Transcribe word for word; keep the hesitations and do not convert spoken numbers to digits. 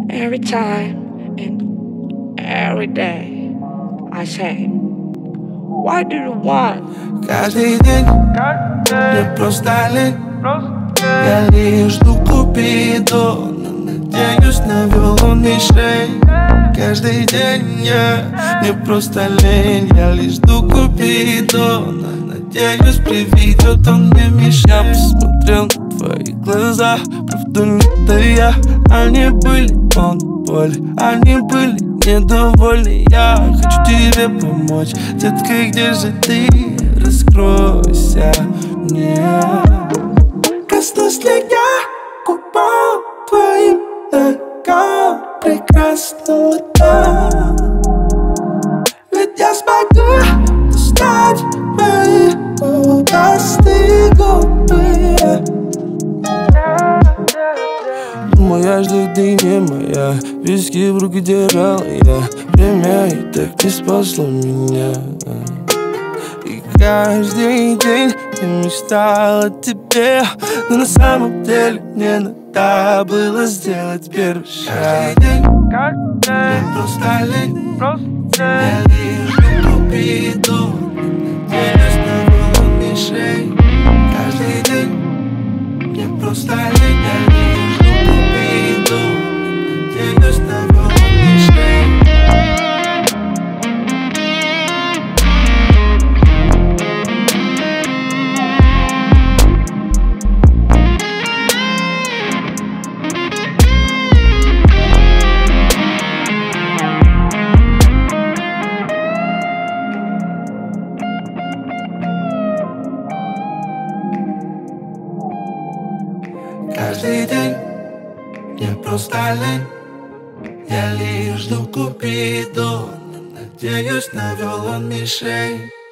Every time and every day I say, why do you want? Каждый день мне просто лень. Я лишь жду Купиду, но надеюсь, навел он мишень. Каждый день я, мне просто лень. Я лишь жду Купиду, но надеюсь, приведет он мне мишень. Я посмотрел на твои глаза, правду не это я. Они были полны боли, они были недовольны. Я хочу тебе помочь, детка, где же ты? Раскройся мне. Коснусь ли я губам твоим ногам прекрасным летом? Ведь я смогу достать мои губастые губы. Моя жду, ты не моя. Виски в руки держал я. Время и так не спасло меня. И каждый день я мечтал о тебе, но на самом деле мне надо было сделать первый шаг. Каждый день мне просто лень. Я лишь жду Купиду, надеюсь, навел он мишень. Каждый день мне просто лень. Я лишь жду Купиду, надеюсь, навел он мишень. Каждый день мне просто лень. Я лишь жду Купиду, но надеюсь, навел он мишень.